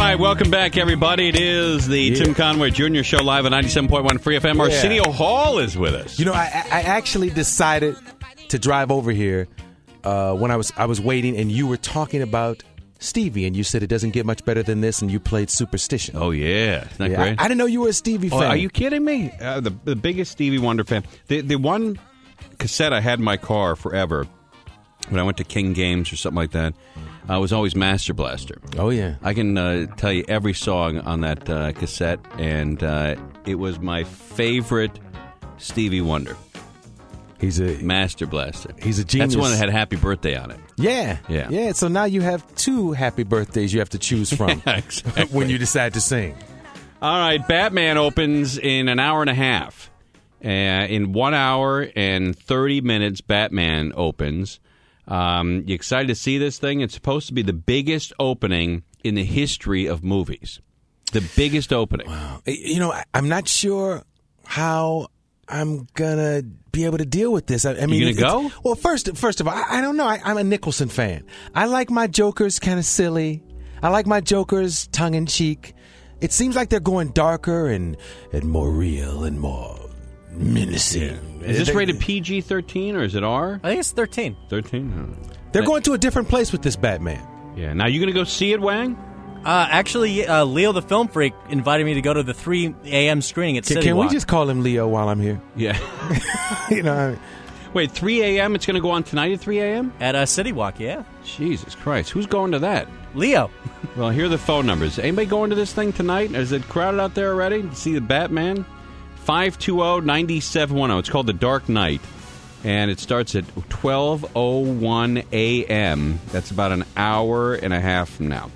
right, welcome back, everybody. It is the Tim Conway Jr. Show live at 97.1 Free FM. Arsenio Hall is with us. You know, I actually decided to drive over here when I was waiting, and you were talking about Stevie, and you said it doesn't get much better than this, and you played Superstition. Oh, yeah. Isn't that great? I didn't know you were a Stevie fan. Are you kidding me? The biggest Stevie Wonder fan. The one cassette I had in my car forever, when I went to King Games or something like that, was always Master Blaster. Oh, yeah. I can tell you every song on that cassette, and it was my favorite Stevie Wonder. He's a Master Blaster. He's a genius. That's the one that had Happy Birthday on it. Yeah. So now you have two happy birthdays you have to choose from exactly. when you decide to sing. All right, Batman opens in an hour and a half. In 1 hour and 30 minutes, Batman opens. You excited to see this thing? It's supposed to be the biggest opening in the history of movies. The biggest opening. Wow. You know, I'm not sure how I'm gonna be able to deal with this. I mean, you gonna go? Well, first of all, I don't know. I'm a Nicholson fan. I like my Jokers kind of silly. I like my Jokers tongue in cheek. It seems like they're going darker and more real and more menacing. Yeah. Is this rated PG-13 or is it R? I think it's 13. 13? They're going to a different place with this Batman. Yeah. Now, you going to go see it, Wang? Actually, Leo the Film Freak invited me to go to the 3 a.m. screening at City Can Walk. we just call him Leo while I'm here? Yeah. You know, I mean, Wait, 3 a.m.? It's going to go on tonight at 3 a.m.? At City Walk, yeah. Jesus Christ. Who's going to that? Leo. Well, here are the phone numbers. Anybody going to this thing tonight? Is it crowded out there already to see the Batman? 520-9710. It's called The Dark Knight, and it starts at 12:01 a.m. That's about an hour and a half from now.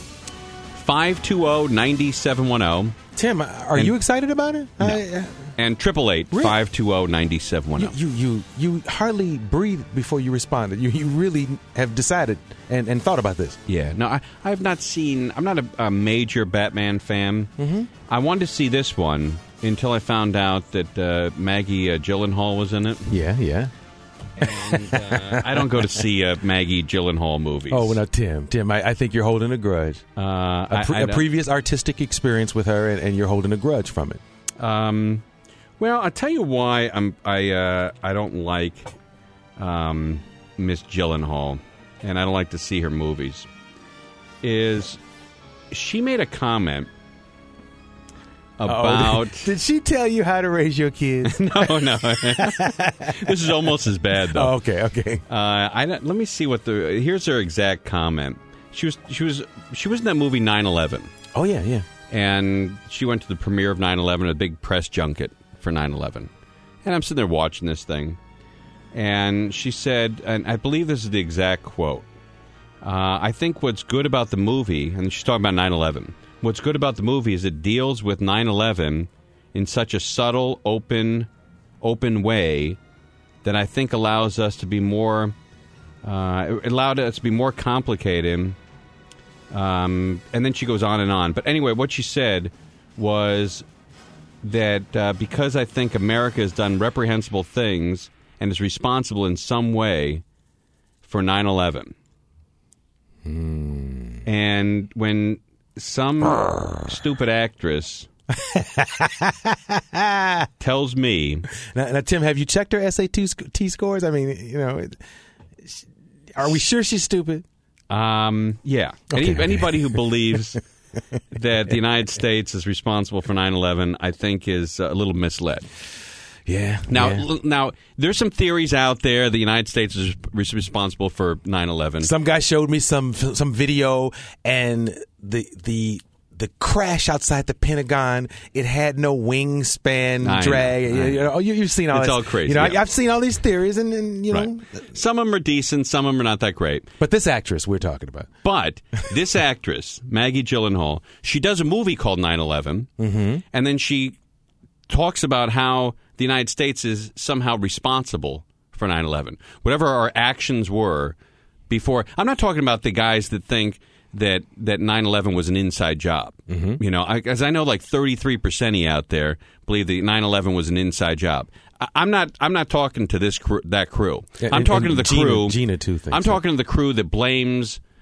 520-9710. Tim, are you excited about it? No. And 888-520-9710. You hardly breathe before you responded. You really have decided and thought about this. Yeah. No, I have not seen... I'm not a major Batman fan. Mm-hmm. I wanted to see this one until I found out that Maggie Gyllenhaal was in it. Yeah. And I don't go to see Maggie Gyllenhaal movies. Oh, well, now, Tim, I think you're holding a grudge. A previous artistic experience with her, and you're holding a grudge from it. Well, I'll tell you why I don't like Miss Gyllenhaal, and I don't like to see her movies, is she made a comment about... Did she tell you how to raise your kids? No. This is almost as bad, though. Oh, okay. Let me see what the... Here's her exact comment. She was in that movie 9/11. Oh, yeah. And she went to the premiere of 9/11, a big press junket for 9/11. And I'm sitting there watching this thing. And she said, and I believe this is the exact quote, I think what's good about the movie, and she's talking about 9/11, what's good about the movie is it deals with 9/11 in such a subtle, open way that I think allows us to be more, it allowed us to be more complicated. And then she goes on and on. But anyway, what she said was that because I think America has done reprehensible things and is responsible in some way for 9/11. And when some stupid actress tells me... Now, Tim, have you checked her SAT scores? I mean, you know, are we sure she's stupid? Yeah. Anybody who believes that the United States is responsible for 9/11, I think, is a little misled. Yeah. Now, there's some theories out there the United States is responsible for 9/11. Some guy showed me some video, and the crash outside the Pentagon, it had no wingspan drag. You've seen all it's this. All crazy. You know, yeah. I've seen all these theories, and you know. Right. Some of them are decent, some of them are not that great. But this actress we're talking about. But this actress, Maggie Gyllenhaal, she does a movie called 9/11, and then she talks about how the United States is somehow responsible for 9/11. Whatever our actions were before. I'm not talking about the guys that think that 9/11 was an inside job. You know, as I know, like 33% out there believe that 9/11 was an inside job. I'm not talking to that crew. Yeah, I'm talking to the crew. Gina too thinks I'm talking to the crew that blames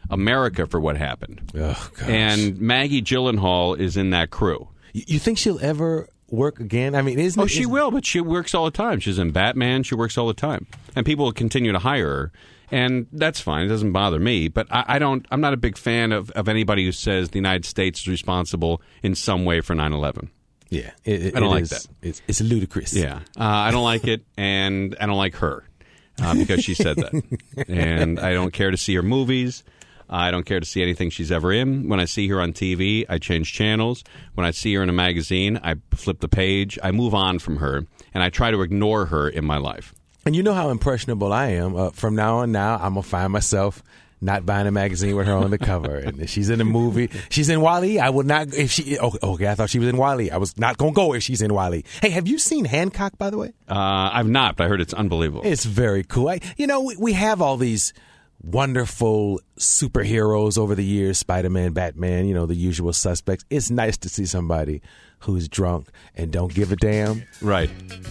America for what happened. Oh, gosh. And Maggie Gyllenhaal is in that crew. You think she'll ever work again? I mean, Oh, she will, but she works all the time. She's in Batman. She works all the time. And people will continue to hire her. And that's fine. It doesn't bother me. But I'm not a big fan of anybody who says the United States is responsible in some way for 9/11. Yeah. I don't like that. It's ludicrous. Yeah. I don't like it, and I don't like her because she said that. And I don't care to see her movies. I don't care to see anything she's ever in. When I see her on TV, I change channels. When I see her in a magazine, I flip the page. I move on from her, and I try to ignore her in my life. And you know how impressionable I am. From now on, I'm going to find myself not buying a magazine with her on the cover. And if she's in a movie, she's in Wall-E, I would not, if she, okay, I thought she was in Wall-E. I was not going to go if she's in Wall-E. Hey, have you seen Hancock, by the way? I've not, but I heard it's unbelievable. It's very cool. We have all these wonderful superheroes over the years, Spider-Man, Batman, the usual suspects. It's nice to see somebody who's drunk and don't give a damn. Right.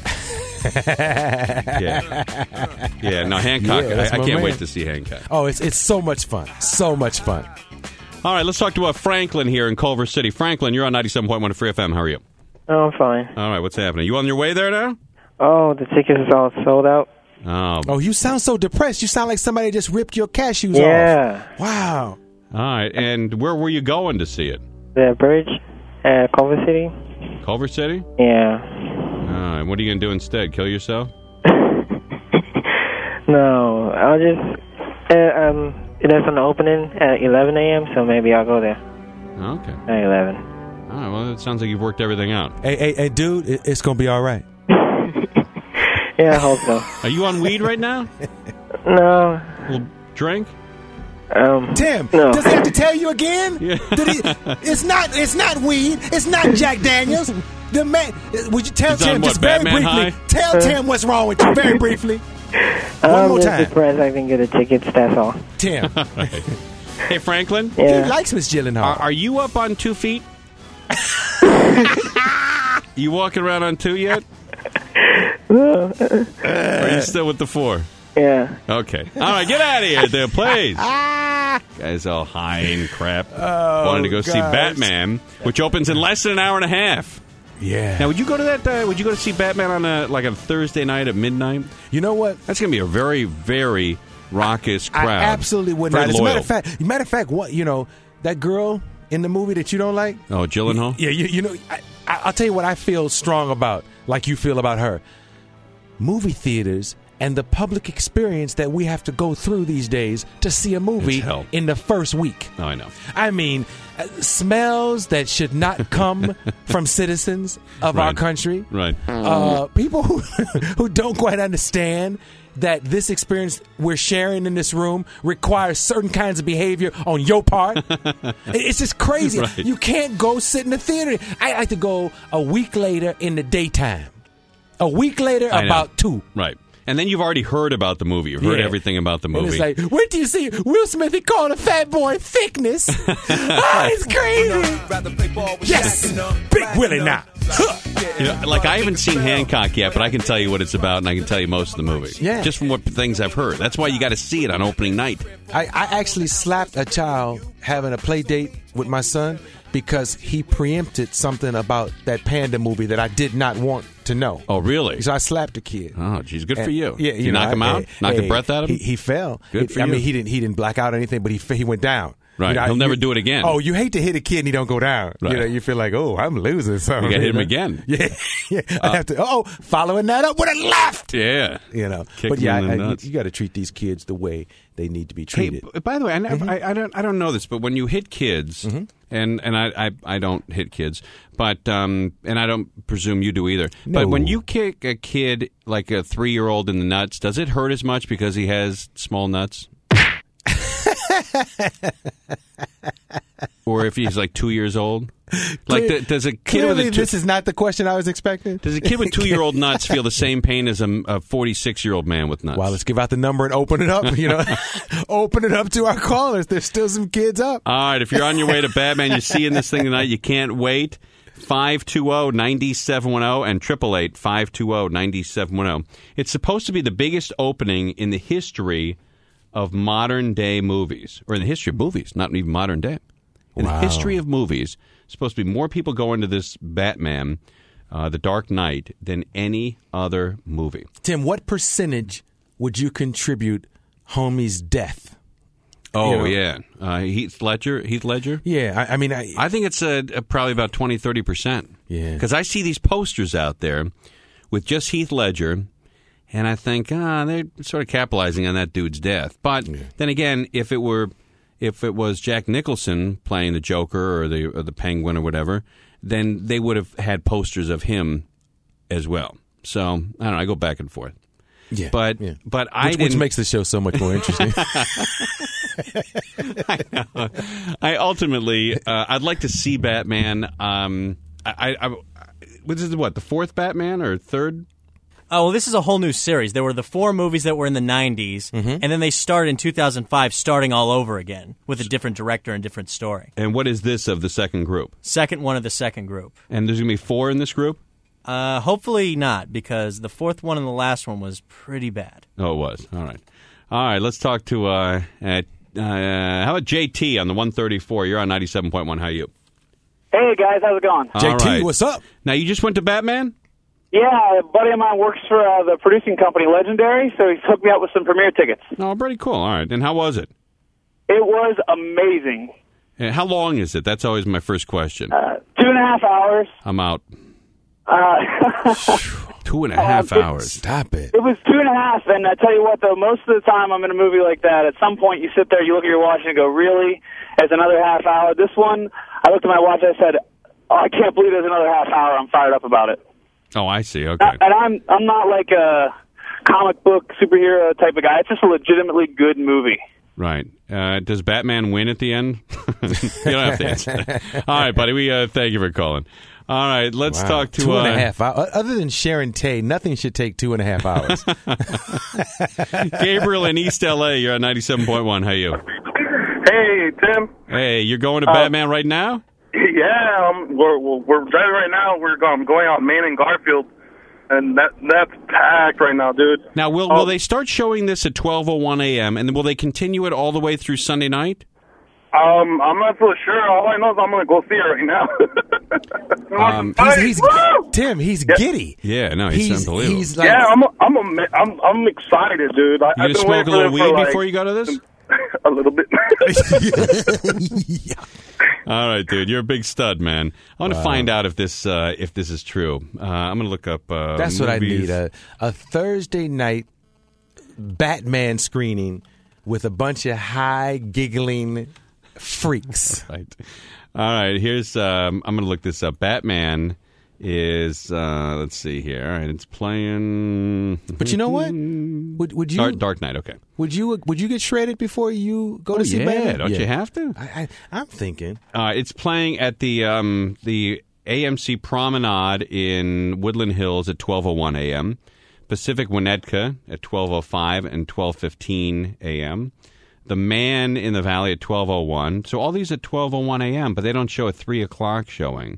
No, Hancock. Yeah, I can't wait to see Hancock. Oh, it's so much fun. So much fun. All right, let's talk to Franklin here in Culver City. Franklin, you're on 97.1 of Free FM. How are you? Oh, I'm fine. All right, what's happening? You on your way there now? Oh, the tickets is all sold out. Oh, you sound so depressed. You sound like somebody just ripped your cashews Yeah. off. Wow. all right. And where were you going to see it? The bridge at Culver City. Culver City? Yeah. All right, what are you going to do instead? Kill yourself? No, I'll just... there's an opening at 11 a.m., so maybe I'll go there Okay. at 11. All right, well, it sounds like you've worked everything out. Hey, dude, it's going to be all right. Yeah, I hope so. Are you on weed right now? No. A little drink? Tim, No. does he have to tell you again? Yeah. It's not weed. It's not Jack Daniels. The man, would you tell He's on Tim what, just very Batman briefly? high? Tell Tim what's wrong with you very briefly. One I'm more just time, depressed I can get the tickets, that's all. Tim. Hey, Franklin? Yeah. He likes Miss Gyllenhaal. Are you up on 2 feet? You walking around on 2 yet? No. Or are you still with the 4? Yeah. Okay. All right, get out of here, there, please. Guys all high and crap. Wanted to go see gosh. Batman, which opens in less than an hour and a half. Yeah. Now, would you go to that? Would you go to see Batman on a Thursday night at midnight? You know what? That's going to be a very, very raucous crowd. I absolutely would Very not. As a loyal. matter of fact, what that girl in the movie that you don't like? Oh, Gyllenhaal? Yeah, I'll tell you what I feel strong about, like you feel about her. Movie theaters and the public experience that we have to go through these days to see a movie It's hell. in the first week. Oh, I know. I mean, smells that should not come from citizens of our Right. country. Right. People who don't quite understand that this experience we're sharing in this room requires certain kinds of behavior on your part. It's just crazy. Right. You can't go sit in the theater. I like to go a week later in the daytime. A week later, I know. about 2. Right. And then you've already heard about the movie. You've heard Yeah. everything about the And movie. it's like, wait till you see Will Smith, he called a fat boy thickness. It's crazy. Yes, Big Willie now. I haven't seen Hancock yet, but I can tell you what it's about, and I can tell you most of the movie. Yeah. Just from what things I've heard. That's why you got to see it on opening night. I actually slapped a child having a play date with my son because he preempted something about that Panda movie that I did not want to know. Oh, really? So I slapped the kid. Oh, geez, good for you. Yeah, Did you knock him out? Knock the breath out of him? He fell. Good for I you. mean, he didn't black out or anything, but he went down. Right. He'll never do it again. Oh, you hate to hit a kid and he don't go down. Right. You feel like, oh, I'm losing something. You gotta hit him again. Yeah. I have to. Following that up with a left. Yeah. But Kick him yeah, in the nuts. you got to treat these kids the way they need to be Hey, treated. by the way, I don't know this, but when you hit kids, and I don't hit kids, but and I don't presume you do either. No. But when you kick a kid like a 3-year-old in the nuts, does it hurt as much because he has small nuts? Or if he's like 2 years old? Like, does a kid Clearly, with this is not the question I was expecting. does a kid with 2-year-old nuts feel the same pain as a 46-year-old man with nuts? Well, let's give out the number and open it up. Open it up to our callers. There's still some kids up. All right, if you're on your way to Batman, you're seeing this thing tonight, you can't wait. 520-9710 and 888-520-9710. It's supposed to be the biggest opening in the history of modern-day movies, or in the history of movies, not even modern day. In Wow. the history of movies, supposed to be more people going to this Batman, The Dark Knight, than any other movie. Tim, what percentage would you contribute homie's death? Oh, You know? yeah. Heath Ledger? Yeah, I mean, I think it's probably about 20-30%. Yeah. Because I see these posters out there with just Heath Ledger, and I think, they're sort of capitalizing on that dude's death. But then again, if it was Jack Nicholson playing the Joker or the Penguin or whatever, then they would have had posters of him as well. So, I don't know, I go back and forth. yeah, But yeah. but I which didn't. makes the show so much more interesting. I ultimately, I'd like to see Batman. This is what, the fourth Batman or third? Oh, well, this is a whole new series. There were the 4 movies that were in the 90s, and then they started in 2005, starting all over again with a different director and different story. And what is this of the second group? Second one of the second group. And there's going to be 4 in this group? Hopefully not, because the 4th one and the last one was pretty bad. Oh, it was. All right. Let's talk to, how about JT on the 134? You're on 97.1. How are you? Hey, guys, how's it going? All JT, right. what's up? Now, you just went to Batman? Yeah, a buddy of mine works for the producing company Legendary, so he's hooked me up with some premiere tickets. Oh, pretty cool. All right. And how was it? It was amazing. And how long is it? That's always my first question. 2.5 hours. I'm out. 2.5 it- hours. Stop it. It was 2.5, and I tell you what, though, most of the time I'm in a movie like that, at some point you sit there, you look at your watch and go, really? It's another half hour? This one, I looked at my watch and I said, oh, I can't believe there's another half hour. I'm fired up about it. Oh, I see. Okay. And I'm not like a comic book superhero type of guy. It's just a legitimately good movie. Right. Does Batman win at the end? You don't have to answer that. All right, buddy. We thank you for calling. All right, let's talk to 2.5 hours. Other than Sharon Tate, nothing should take 2.5 hours. Gabriel in East LA. You're on 97.1. How you? Hey, Tim. Hey, you're going to Batman right now? Yeah, we're driving right now. We're going out Main and Garfield, and that's packed right now, dude. Now, will they start showing this at 12:01 a.m. and then will they continue it all the way through Sunday night? I'm not so sure. All I know is I'm going to go see it right now. Tim, he's giddy. Yeah, no, he's unbelievable. He's like, Yeah, I'm excited, dude. You gonna smoke a little weed before you go to this? A little bit. All right, dude, you're a big stud, man. I want to find out if this is true. I'm going to look up. that's what I need, a Thursday night Batman screening with a bunch of high giggling freaks. Right. All right. Here's. I'm going to look this up. Batman is. Let's see here. All right. It's playing. But you know what? Would you Dark Knight? Okay. Would you get shredded before you go to see Batman? Don't you have to? I'm thinking. It's playing at the AMC Promenade in Woodland Hills at 12:01 a.m. Pacific Winnetka at 12:05 and 12:15 a.m. The Man in the Valley at 12:01. So all these at 12:01 a.m., but they don't show a 3 o'clock showing.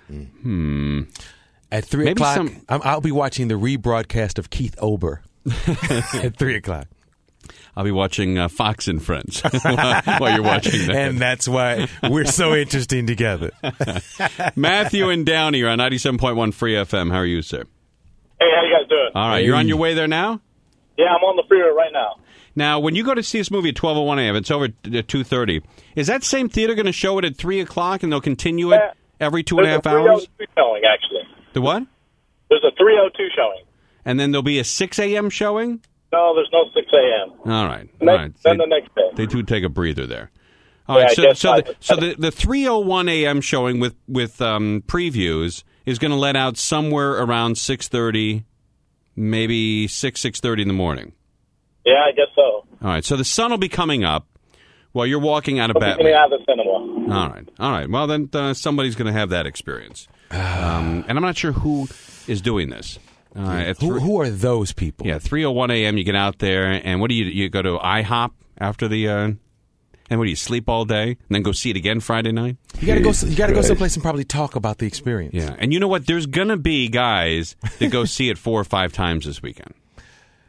At 3 Maybe o'clock, I'll be watching the rebroadcast of Keith Ober at 3 o'clock. I'll be watching Fox and Friends while you're watching that. And that's why we're so interesting together. Matthew in Downey, you're on 97.1 Free FM. How are you, sir? Hey, how you guys doing? All right, you're on your way there now? Yeah, I'm on the freeway right now. Now, when you go to see this movie at 12:01 a.m., it's over at 2:30. Is that same theater going to show it at 3 o'clock, and they'll continue it every 2.5 hours? There's a 3:02 showing, actually. The what? There's a 3:02 showing. And then there'll be a 6 a.m. showing? No, there's no 6 a.m. All right. Then the next day. They do take a breather there. All right. Yeah, So the 3:01 a.m. showing with previews is going to let out somewhere around 6:30, maybe 6:30 in the morning. Yeah, I guess so. All right. So the sun will be coming up while you're walking out of I'll be Batman. getting out of the cinema. All right. Well, then somebody's going to have that experience. And I'm not sure who is doing this. Who are those people? Yeah, 3:01 a.m. You get out there, and what do you go to IHOP after the? And what do you sleep all day and then go see it again Friday night? You got to go someplace and probably talk about the experience. Yeah, and you know what? There's gonna be guys that go see it 4 or 5 times this weekend.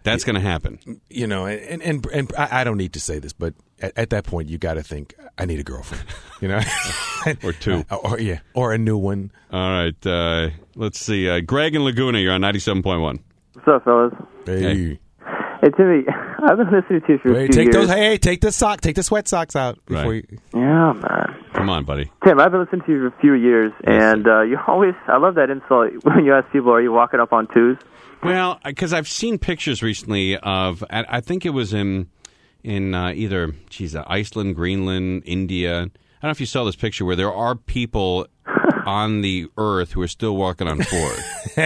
That's going to happen. You know, and I don't need to say this, but at that point, you got to think, I need a girlfriend, you know? Or two. Or a new one. All right. Let's see. Greg in Laguna, you're on 97.1. What's up, fellas? Hey, Timmy, I've been listening to you for a few years. Take the sweat socks out before you... Yeah, man. Come on, buddy. Tim, I've been listening to you for a few years, and you always... I love that insult when you ask people, are you walking up on twos? Well, because I've seen pictures recently of... I think it was in either, Iceland, Greenland, India. I don't know if you saw this picture where there are people on the earth who are still walking on fours.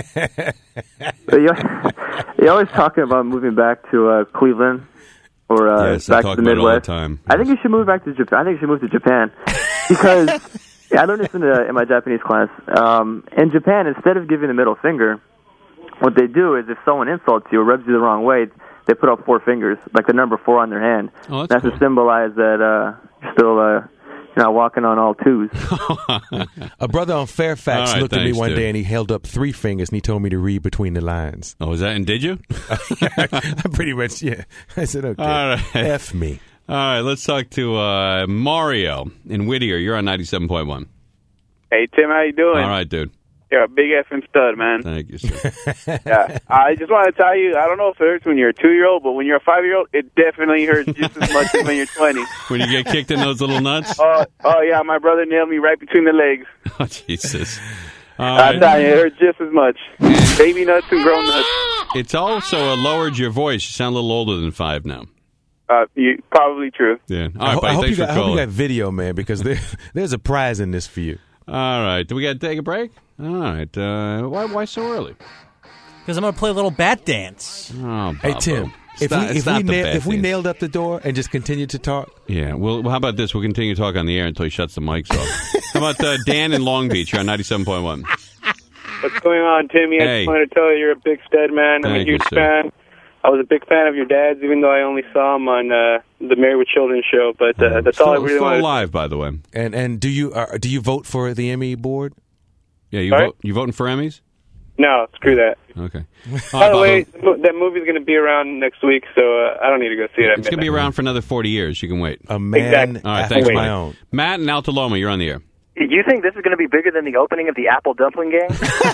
You're always talking about moving back to Cleveland or back to the Midwest. All the time. I think you should move back to Japan. I think you should move to Japan because I learned this in my Japanese class. In Japan, instead of giving the middle finger, what they do is if someone insults you or rubs you the wrong way, they put up 4 fingers, like the number 4 on their hand. Oh, that's cool. to symbolize that you're still not walking on all twos. A brother on Fairfax looked at me one dude. day and he held up 3 fingers and he told me to read between the lines. Oh, is that? And did you? I pretty much, yeah. I said, okay, all right. F me. All right, let's talk to Mario in Whittier. You're on 97.1. Hey, Tim, how you doing? All right, dude. You're a big effing stud, man. Thank you, sir. Yeah, I just want to tell you, I don't know if it hurts when you're a 2-year-old, but when you're a 5-year-old, it definitely hurts just as much as when you're 20. When you get kicked in those little nuts? Oh, yeah, my brother nailed me right between the legs. Oh, Jesus. I'm telling you, it hurts just as much. Baby nuts and grown nuts. It's also lowered your voice. You sound a little older than 5 now. Probably true. Yeah. All right, buddy, I hope thanks for calling. you got video, man, because there's a prize in this for you. All right. Do we got to take a break? All right. Why so early? Because I'm going to play a little bat dance. Oh, hey, Tim, if we nailed up the door and just continued to talk. Yeah. Well, how about this? We'll continue to talk on the air until he shuts the mics off. How about Dan in Long Beach? You're on 97.1. What's going on, Timmy? I just wanted to tell you you're a big stud, man. I'm a huge fan. I was a big fan of your dad's, even though I only saw him on the Married with Children show. But that's all I really wanted. Still alive, by the way. And do you vote for the Emmy board? Yeah, you voting for Emmys? No, screw that. Okay. By the way, that movie's going to be around next week, so I don't need to go see it. It's going to be around for another 40 years. You can wait. A man All right, thanks, my own. Matt in Altaloma, you're on the air. You think this is going to be bigger than the opening of the Apple Dumpling Gang?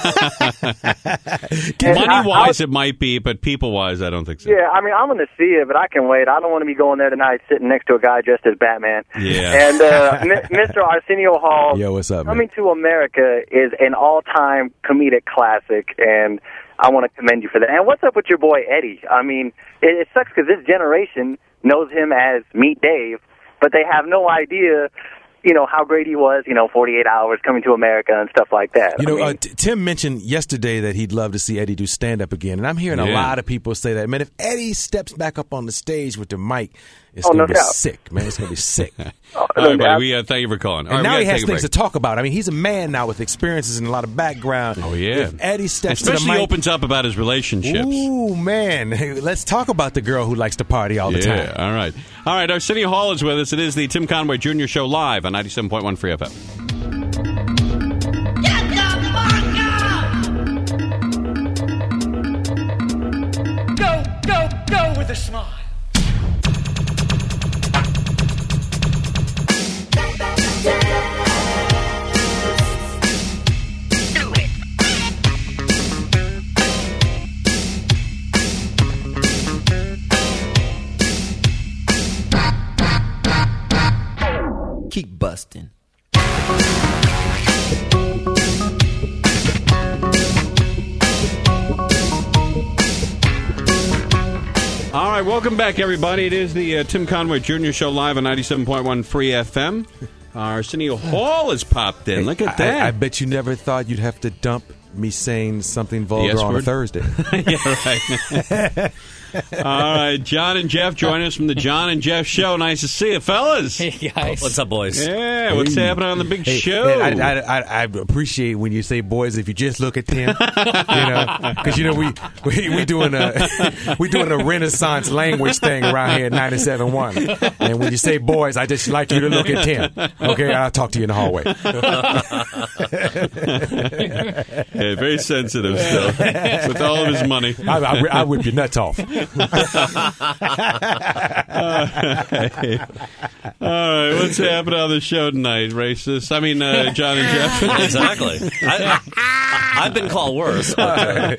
Money-wise, it might be, but people-wise, I don't think so. Yeah, I mean, I'm going to see it, but I can wait. I don't want to be going there tonight sitting next to a guy dressed as Batman. Yeah. And Mr. Arsenio Hall, yo, what's up, Coming to America is an all-time comedic classic, and I want to commend you for that. And what's up with your boy Eddie? I mean, it sucks because this generation knows him as Meet Dave, but they have no idea, how great he was, 48 Hours, Coming to America, and stuff like that. Tim mentioned yesterday that he'd love to see Eddie do stand-up again, and I'm hearing a lot of people say that. Man, if Eddie steps back up on the stage with the mic, it's going to be sick, man. It's going to be sick. All right, buddy, we thank you for calling. And now he has things to talk about. I mean, he's a man now with experiences and a lot of background. Oh, yeah. If Eddie steps Especially to the mic, opens up about his relationships. Ooh, man. Hey, let's talk about the girl who likes to party all the time. Yeah, all right. All right, Arsenio Hall is with us. It is the Tim Conway Jr. Show live on 97.1 Free FM. Go with a smile. Keep busting. All right, welcome back, everybody. It is the Tim Conway Jr. Show live on 97.1 Free FM. Arsenio Hall has popped in. Look at that. I bet you never thought you'd have to dump me saying something vulgar on a Thursday. Yeah, right. All right, John and Jeff join us from the John and Jeff Show. Nice to see you, fellas. Hey, guys. What's up, boys? Yeah, what's happening on the big show? Man, I appreciate when you say boys if you just look at Tim, because we doing a Renaissance language thing around here at 97.1, and when you say boys, I just like you to look at Tim. Okay, I'll talk to you in the hallway. Yeah, very sensitive still with all of his money. I whip your nuts off. All right, what's happening on the show tonight, racist? I mean, John and Jeff. Exactly. I've been called worse. But, I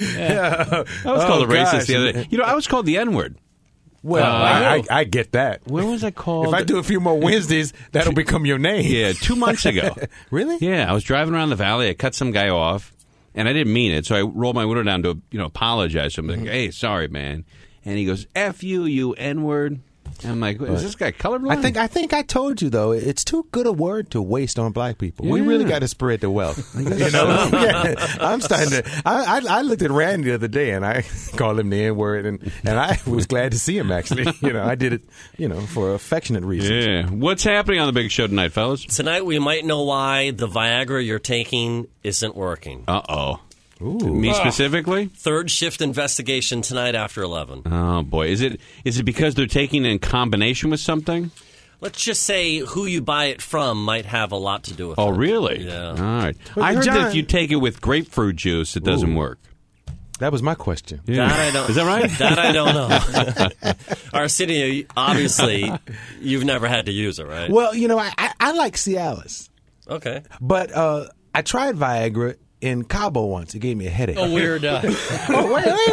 was called a racist the other day. You know, I was called the N-word. Well, I get that. When was I called? If I do a few more Wednesdays, that'll become your name. Yeah, 2 months ago. Really? Yeah, I was driving around the valley. I cut some guy off, and I didn't mean it. So I rolled my window down to apologize to him. Like, hey, sorry, man. And he goes, F you, you N-word. I'm like, is this guy colorblind? I think I told you, though, it's too good a word to waste on black people. Yeah. We really got to spread the wealth. Yeah, I'm starting to. I looked at Randy the other day, and I called him the N-word, and I was glad to see him, actually. I did it, for affectionate reasons. Yeah. What's happening on the big show tonight, fellas? Tonight we might know why the Viagra you're taking isn't working. Uh-oh. Ooh. Me specifically? Third shift investigation tonight after 11. Oh, boy. Is it because they're taking it in combination with something? Let's just say who you buy it from might have a lot to do with it. Oh, really? Yeah. All right. I heard that if you take it with grapefruit juice, it doesn't work. That was my question. Yeah. That I don't. Is that right? That I don't know. Arsenio, obviously, you've never had to use it, right? Well, I like Cialis. Okay. But I tried Viagra in Cabo once. It gave me a headache. Oh, weird. Wait. What are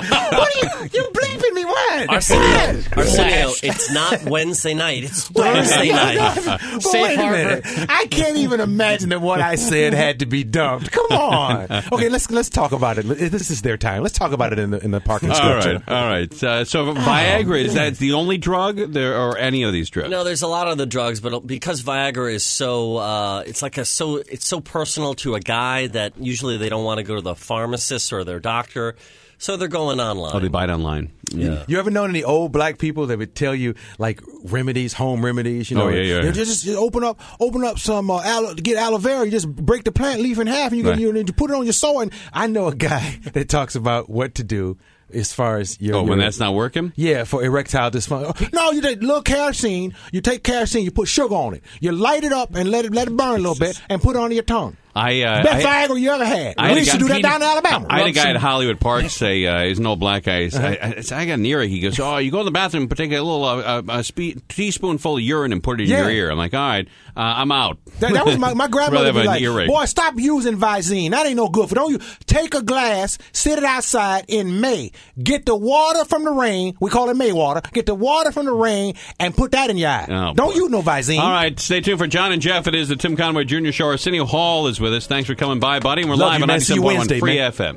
you bleeping me? What? Arsenio, it's not Wednesday night. It's Thursday night. Safe harbor. I can't even imagine that what I said had to be dumped. Come on. Okay, let's talk about it. This is their time. Let's talk about it in the parking structure. All right. So Viagra, is that the only drug there, or any of these drugs? No, there's a lot of the drugs, but because Viagra is so, it's so personal to a guy that usually they don't want to go to the pharmacist or their doctor, so they're going online. Oh, they buy it online. Yeah. You ever known any old black people that would tell you like remedies, home remedies? Oh, yeah. Just open up some to get aloe vera. You just break the plant leaf in half, and you put it on your sore. And I know a guy that talks about what to do as far as your when that's not working? Yeah, for erectile dysfunction. No, you take a little kerosene. You take kerosene, you put sugar on it. You light it up and let it burn a little bit, and put it on your tongue. Best Viagra you ever had. We used to do that down in Alabama. I had a guy at Hollywood Park say, he's an old black guy. I got near it. He goes, you go to the bathroom, take a little teaspoonful of urine and put it in your ear. I'm like, all right, I'm out. That was my grandmother would be like, boy, stop using Visine. That ain't no good for you. Take a glass, sit it outside in May. Get the water from the rain. We call it May water. Get the water from the rain and put that in your eye. Don't use no Visine. All right, stay tuned for John and Jeff. It is the Tim Conway Jr. Show. Arsenio Hall is with us. Thanks for coming by, buddy. And we're live on 97.1 Free FM.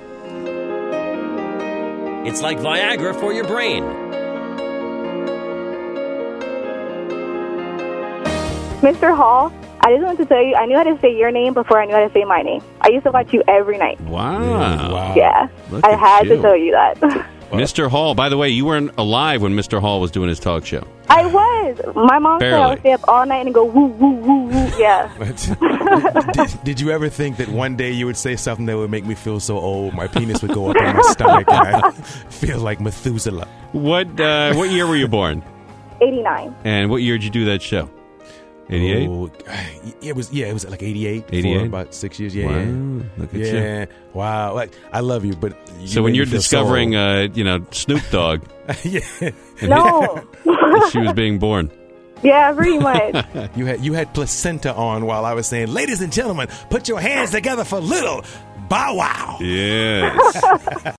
It's like Viagra for your brain. Mr. Hall, I just wanted to tell you, I knew how to say your name before I knew how to say my name. I used to watch you every night. Wow. Yeah. I had to tell you that. Mr. Hall, by the way, you weren't alive when Mr. Hall was doing his talk show. I was. My mom said I would stay up all night and go woo, woo, woo, woo. Yeah. Did you ever think that one day you would say something that would make me feel so old? My penis would go up in my stomach and I'd feel like Methuselah. What year were you born? 89. And what year did you do that show? 88? Oh, it was like 88. 88? For about 6 years. Yeah. Wow. Look at you. Wow. Like, I love you, but so when you're discovering, Snoop Dogg, no, she was being born. Yeah, pretty much. You had placenta on while I was saying, ladies and gentlemen, put your hands together for little Bow Wow. Yes.